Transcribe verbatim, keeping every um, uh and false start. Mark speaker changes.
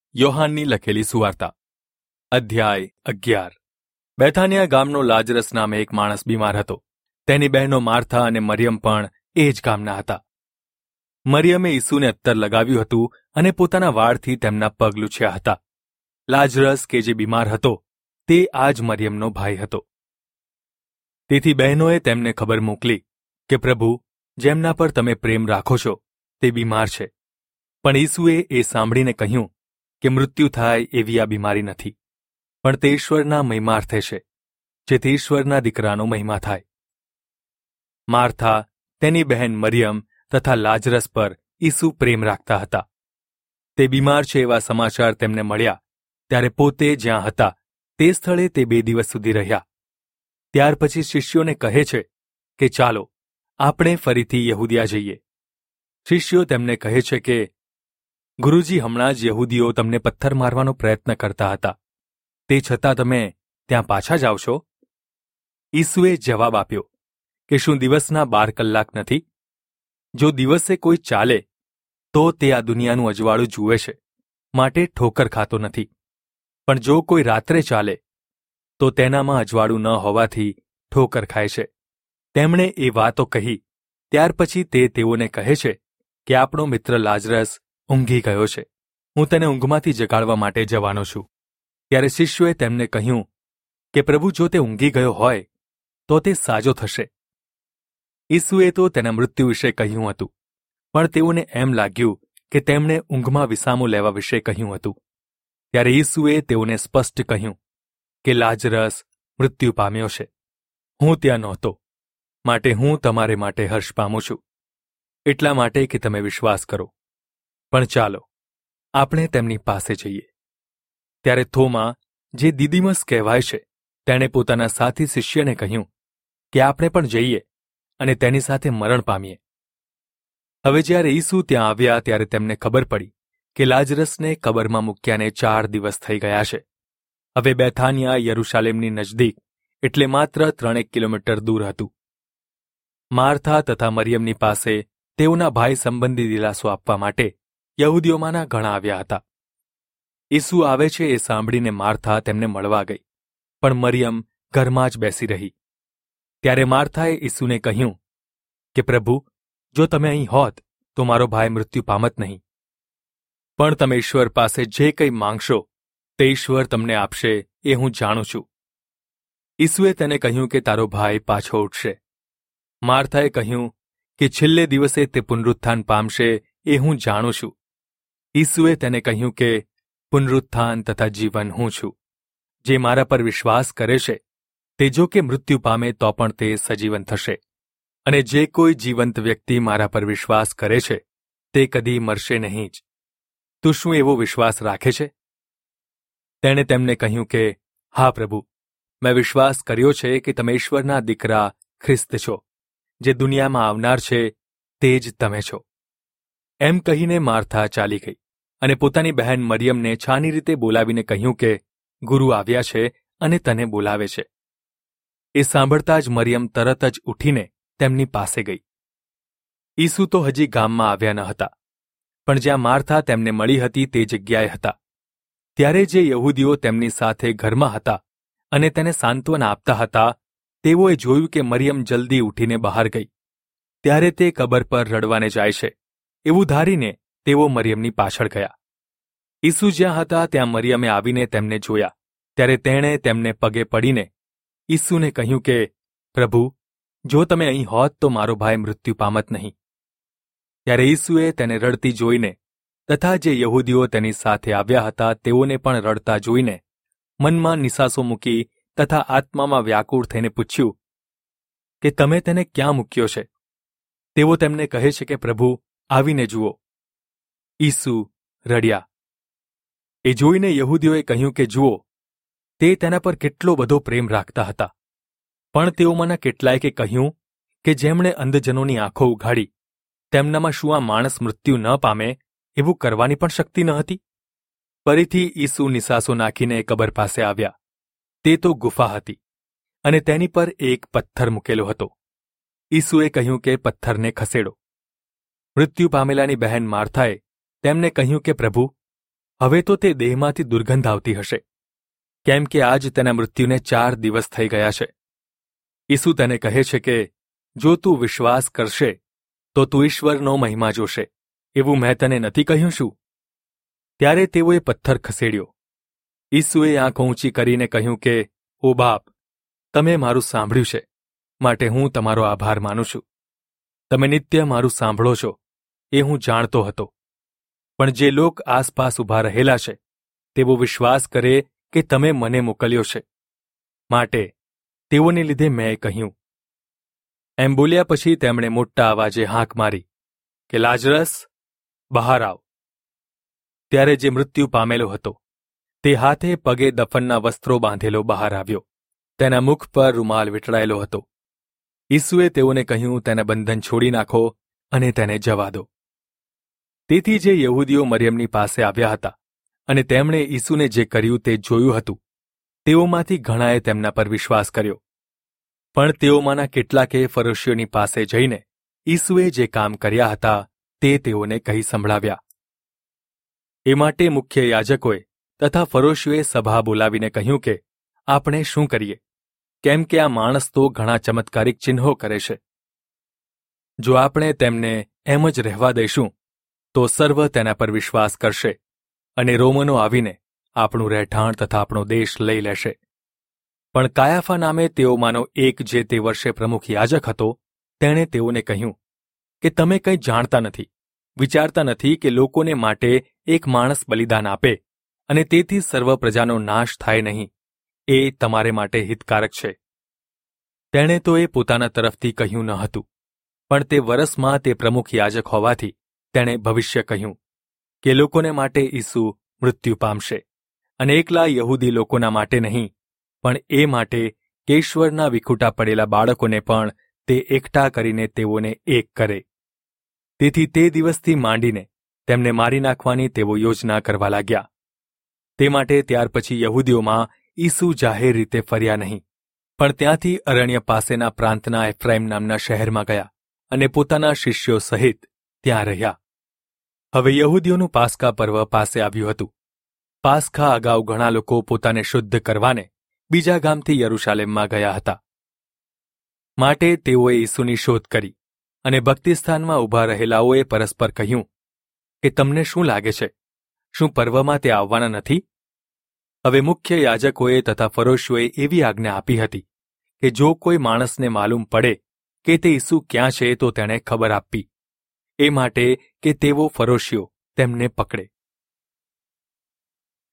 Speaker 1: યોહાનની લખેલી સુવાર્તા અધ્યાય અગિયાર. બેથાનિયા ગામનો લાજરસ નામે એક માણસ બીમાર હતો. તેની બહેનો માર્થા અને મરિયમ પણ એ જ ગામના હતા. મરિયમે ઈસુને અત્તર લગાવ્યું હતું અને પોતાના વાળથી તેમના પગ લૂછ્યા હતા. લાજરસ કે જે બીમાર હતો તે આ જ મરિયમનો ભાઈ હતો. તેથી બહેનોએ તેમને ખબર મોકલી કે પ્રભુ, જેમના પર તમે પ્રેમ રાખો છો તે બીમાર છે. પણ ઈસુએ એ સાંભળીને કહ્યું કે મૃત્યુ થાય એવી આ બીમારી નથી, પણ તે ઈશ્વરના મહિમાર્થે છે, જેથી ઈશ્વરના દીકરાનો મહિમા થાય. માર્થા, તેની બહેન મરિયમ તથા લાજરસ પર ઈસુ પ્રેમ રાખતા હતા. તે બીમાર છે એવા સમાચાર તેમને મળ્યા ત્યારે પોતે જ્યાં હતા તે સ્થળે તે બે દિવસ સુધી રહ્યા. ત્યાર પછી શિષ્યોને કહે છે કે ચાલો આપણે ફરીથી યહૂદિયા જઈએ. શિષ્યો તેમને કહે છે કે ગુરુજી, હમણાં જ યહૂદીઓ તમને પથ્થર મારવાનો પ્રયત્ન કરતા હતા, તે છતાં તમે ત્યાં પાછા જાઓ છો? ઈસુએ જવાબ આપ્યો કે શું દિવસના બાર કલાક નથી? જો દિવસે કોઈ ચાલે તો તે આ દુનિયાનું અજવાળું જુએ છે, માટે ઠોકર ખાતો નથી. પણ જો કોઈ રાત્રે ચાલે તો તેનામાં અજવાળું ન હોવાથી ઠોકર ખાય છે. તેમણે એ વાતો કહી ત્યાર પછી તે તેઓને કહે છે કે આપણો મિત્ર લાજરસ ઊંઘી ગયો છે, હું તેને ઊંઘમાંથી જગાડવા માટે જવાનો છું. ત્યારે શિષ્યોએ તેમને કહ્યું કે પ્રભુ, જો તે ઊંઘી ગયો હોય તો તે સાજો થશે. ઈસુએ તો તેના મૃત્યુ વિશે કહ્યું હતું, પણ તેઓને એમ લાગ્યું કે તેમણે ઊંઘમાં વિસામો લેવા વિશે કહ્યું હતું. ત્યારે ઈસુએ તેઓને સ્પષ્ટ કહ્યું કે લાજરસ મૃત્યુ પામ્યો છે. હું ત્યાં નહોતો, માટે હું તમારે માટે હર્ષ પામું છું, એટલા માટે કે તમે વિશ્વાસ કરો. પણ ચાલો આપણે તેમની પાસે જઈએ. ત્યારે થોમા, જે દિદીમસ કહેવાય છે, તેણે પોતાના સાથી શિષ્યને કહ્યું કે આપણે પણ જઈએ અને તેની સાથે મરણ પામીએ. હવે જ્યારે ઈસુ ત્યાં આવ્યા ત્યારે તેમને ખબર પડી કે લાજરસને કબરમાં મૂક્યાને ચાર દિવસ થઈ ગયા છે. હવે બેથાનિયા યરૂશાલેમની નજદીક, એટલે માત્ર ત્રણેક કિલોમીટર દૂર હતું. માર્થા તથા મરિયમની પાસે તેઓના ભાઈ સંબંધી દિલાસો આપવા માટે યહૂદીઓમાંના ઘણા આવ્યા હતા. ઈસુ આવે છે એ સાંભળીને માર્થા તેમને મળવા ગઈ, પણ મરિયમ ઘરમાં જ બેસી રહી. ત્યારે માર્થાએ ઈસુને કહ્યું કે પ્રભુ, જો તમે અહીં હોત તો મારો ભાઈ મૃત્યુ પામત નહીં. પણ તમે ઈશ્વર પાસે જે કંઈ માંગશો તે ઈશ્વર તમને આપશે એ હું જાણું છું. ઈસુએ તેને કહ્યું કે તારો ભાઈ પાછો ઉઠશે. માર્થાએ કહ્યું કે છેલ્લે દિવસે તે પુનરુત્થાન પામશે એ હું જાણું છું. ઈસુએ તેને કહ્યું કે પુનરુત્થાન તથા જીવન હું છું. જે મારા પર વિશ્વાસ કરે છે તે જો કે મૃત્યુ પામે તો પણ તે સજીવન થશે, અને જે કોઈ જીવંત વ્યક્તિ મારા પર વિશ્વાસ કરે છે તે કદી મરશે નહીં જ. તું શું એવો વિશ્વાસ રાખે છે? તેણે તેમને કહ્યું કે હા પ્રભુ, મેં વિશ્વાસ કર્યો છે કે તમે ઈશ્વરના દીકરા ખ્રિસ્ત છો, જે દુનિયામાં આવનાર છે તે જ તમે છો. એમ કહીને માર્થા ચાલી ગઈ અને પોતાની બહેન મરિયમને છાની રીતે બોલાવીને કહ્યું કે ગુરુ આવ્યા છે અને તને બોલાવે છે. એ સાંભળતા જ મરિયમ તરત જ ઉઠીને તેમની પાસે ગઈ. ઈસુ તો હજી ગામમાં આવ્યા ન હતા, પણ જ્યાં માર્થા તેમને મળી હતી તે જગ્યાએ હતા. ત્યારે જે યહૂદીઓ તેમની સાથે ઘરમાં હતા અને તેને સાંત્વના આપતા હતા, તેઓએ જોયું કે મરિયમ જલ્દી ઉઠીને બહાર ગઈ. ત્યારે તે કબર પર રડવાને જાય છે એવું ધારીને તેઓ મરિયમની પાછળ ગયા. ઈસુ જ્યાં હતા ત્યાં મરિયમે આવીને તેમને જોયા. ત્યારે તેણે તેમને પગે પડીને ઈસુને કહ્યું કે પ્રભુ, જો તમે અહીં હોત તો મારો ભાઈ મૃત્યુ પામત નહીં. ત્યારે ઈસુએ તેને રડતી જોઈને તથા જે યહૂદીઓ તેની સાથે આવ્યા હતા તેઓને પણ રડતા જોઈને મનમાં નિસાસો મૂકી તથા આત્મામાં વ્યાકુળ થઈને પૂછ્યું કે તમે તેને ક્યાં મૂક્યો છે? તેઓ તેમને કહે છે કે પ્રભુ, આવીને જુઓ. ઈસુ રડ્યા. એ જોઈને યહૂદીઓએ કહ્યું કે જુઓ, તે તેના પર કેટલો બધો પ્રેમ રાખતા હતા. પણ તેઓમાંના કેટલાયે કહ્યું કે જેમણે અંધજનોની આંખો ઉઘાડી, તેમનામાં શું આ માણસ મૃત્યુ ન પામે એવું કરવાની પણ શક્તિ ન હતી? ફરીથી ઈસુ નિસાસો નાખીને કબર પાસે આવ્યા. તે તો ગુફા હતી અને તેની પર એક પથ્થર મૂકેલો હતો. ઈસુએ કહ્યું કે પથ્થરને ખસેડો. મૃત્યુ પામેલાની બહેન માર્થાએ તેમને કહ્યું કે પ્રભુ, હવે તો તે દેહમાંથી દુર્ગંધ આવતી હશે, કેમ કે આજ તેના મૃત્યુને ચાર દિવસ થઈ ગયા છે. ઈસુ તેને કહે છે કે જો તું વિશ્વાસ કરશે તો તું ઈશ્વરનો મહિમા જોશે, એવું મેં તને નથી કહ્યું શું? ત્યારે તેઓએ પથ્થર ખસેડ્યો. ઈસુએ આંખો ઊંચી કરીને કહ્યું કે ઓ બાપ, તમે મારું સાંભળ્યું છે, માટે હું તમારો આભાર માનું છું. તમે નિત્ય મારું સાંભળો છો એ હું જાણતો હતો, પણ જે લોક આસપાસ ઊભા રહેલા છે તેવો વિશ્વાસ કરે કે તમે મને મોકલ્યો છે, માટે તેઓને લીધે મેં કહ્યું. એમ બોલ્યા પછી તેમણે મોટા અવાજે હાંક મારી કે લાજરસ, બહાર આવ. ત્યારે જે મૃત્યુ પામેલો હતો તે હાથે પગે દફનના વસ્ત્રો બાંધેલો બહાર આવ્યો. તેના મુખ પર રૂમાલ વીંટળાયેલો હતો. ઈસુએ તેઓને કહ્યું, તેના બંધન છોડી નાખો અને તેને જવા દો. તેથી જે યહૂદીઓ મરિયમની પાસે આવ્યા હતા અને તેમણે ઈસુને જે કર્યું તે જોયું હતું, તેઓમાંથી ઘણાએ તેમના પર વિશ્વાસ કર્યો. પણ તેઓમાંના કેટલાકે ફરોશીઓની પાસે જઈને ઈસુએ જે કામ કર્યા હતા તે તેઓને કહી સંભળાવ્યા. એ માટે મુખ્ય યાજકોએ તથા ફરોશીઓએ સભા બોલાવીને કહ્યું કે આપણે શું કરીએ, કેમ કે આ માણસ તો ઘણા ચમત્કારિક ચિહ્નો કરે છે. જો આપણે તેમને એમ જ રહેવા દઈશું તો સર્વ તેના પર વિશ્વાસ કરશે અને રોમનો આવીને આપણું રહેઠાણ તથા આપણો દેશ લઈ લેશે. પણ કાયાફા નામે તેઓમાંનો એક જે તે વર્ષે પ્રમુખ યાજક હતો, તેણે તેઓને કહ્યું કે તમે કંઈ જાણતા નથી, વિચારતા નથી કે લોકોને માટે એક માણસ બલિદાન આપે અને તેથી સર્વ પ્રજાનો નાશ થાય નહીં, એ તમારે માટે હિતકારક છે. તેણે તો એ પોતાના તરફથી કહ્યું ન હતું, પણ તે વરસમાં તે પ્રમુખ યાજક હોવાથી તેણે ભવિષ્ય કહ્યું કે લોકોને માટે ઈસુ મૃત્યુ પામશે, અને એકલા યહૂદી લોકોના માટે નહીં, પણ એ માટે કે ઈશ્વરના વિખૂટા પડેલા બાળકોને પણ તે એકઠા કરીને તેઓને એક કરે. તેથી તે દિવસથી માંડીને તેમને મારી નાખવાની તેઓ યોજના કરવા લાગ્યા. તે માટે ત્યાર પછી યહૂદીઓમાં ઈસુ જાહેર રીતે ફર્યા નહીં, પણ ત્યાંથી અરણ્ય પાસેના પ્રાંતના એફ્રાઈમ નામના શહેરમાં ગયા અને પોતાના શિષ્યો સહિત ત્યાં રહ્યા. હવે યહૂદીઓનું પાસ્કા પર્વ પાસે આવ્યું હતું. પાસ્કા અગાઉ ઘણા લોકો પોતાને શુદ્ધ કરવાને બીજા ગામથી યરૂશાલેમમાં ગયા હતા. માટે તેઓએ ઈસુની શોધ કરી અને ભક્તિસ્થાનમાં ઊભા રહેલાઓએ પરસ્પર કહ્યું કે તમને શું લાગે છે, શું પર્વમાં તે આવવાના નથી? હવે મુખ્ય યાજકોએ તથા ફરોશીઓએ એવી આજ્ઞા આપી હતી કે જો કોઈ માણસને માલુમ પડે કે તે ઈસુ ક્યાં છે તો તેણે ખબર આપવી, એ માટે કે તેઓ ફરોશીઓ તેમને પકડે.